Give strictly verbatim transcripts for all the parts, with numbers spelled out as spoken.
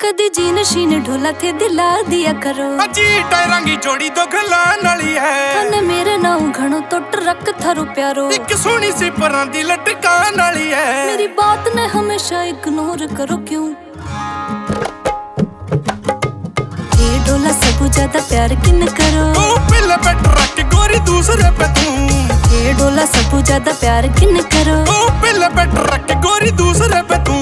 कदी जीन शीन ढोला थे दिला दिया करो अजी टायरां की जोड़ी दो गलान वाली है थाने मेरे नाउ घणो तो ट्रक थारो प्यारो एक सोनी सी परां दी लटकान वाली है मेरी बात ने हमेशा इग्नोर करो क्यों ये ढोला सबू ज्यादा प्यार किन करो तू पहले पे ट्रक गोरी दूसरे पे तू ये ढोला सबू ज्यादा प्यार किन करो तू पहले पे ट्रक गोरी दूसरे पे तू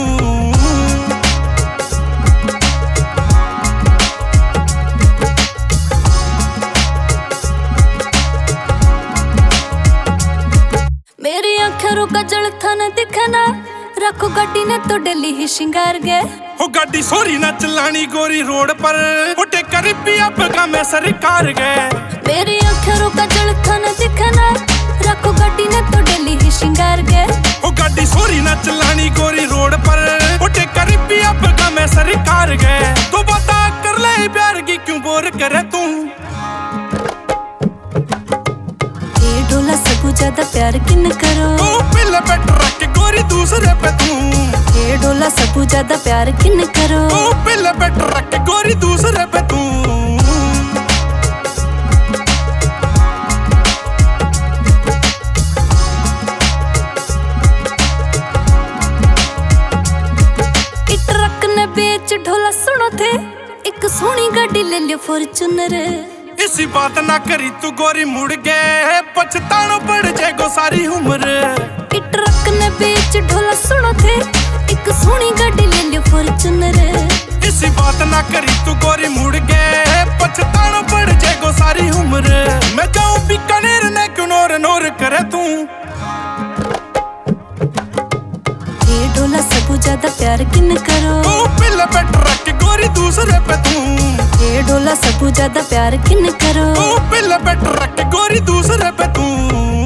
मेरी आँखों का जल थाना दिखना रखो गाड़ी ने तो डेली ही श्रृंगार गए हो गाड़ी सोरी ना चलानी गोरी रोड पर उठे करीबी अब का मैं सरकार गए मेरी आँखों का जल थाना दिखना रखो गाड़ी ने तो डेली ही श्रृंगार गए हो गाड़ी सोरी ना चलानी गोरी रोड पर उठे करीबी अब का मैं सरकार गए तो बता कर ले प्यार की क्यों बोर करे तू ये ढोला सबू ज्यादा प्यार किन करो तू पहले पे ट्रक गोरी दूसरे पे तू ये ढोला सबू ज्यादा प्यार किन करो तू पहले पे ट्रक गोरी दूसरे पे तू ट्रक ने बेच ढोला सुनो थे एक सोनी गाड़ी ले लियो फॉर्च्यूनर इसी बात ना करी तू गोरी मुड़ गए पछतानो पड़ जाएगो सारी उम्र ट्रक ने बेच ढोला सुनो थे एक सोनी गाड़ी ले लियो फॉर्च्यूनर इसी बात ना करी तू गोरी मुड़ गए पछतानो पड़ जाएगो सारी उम्र मैं जाऊं बीकानेर ने क्यों नोर नोर करे तू ये ढोला सबू ज्यादा प्यार किन करो तू पहले पे ट्रक गोरी दूसरे पे तू ये ढोला सबू ज्यादा प्यार किन करो तू पहले पे ट्रक गोरी दूसरे पे तू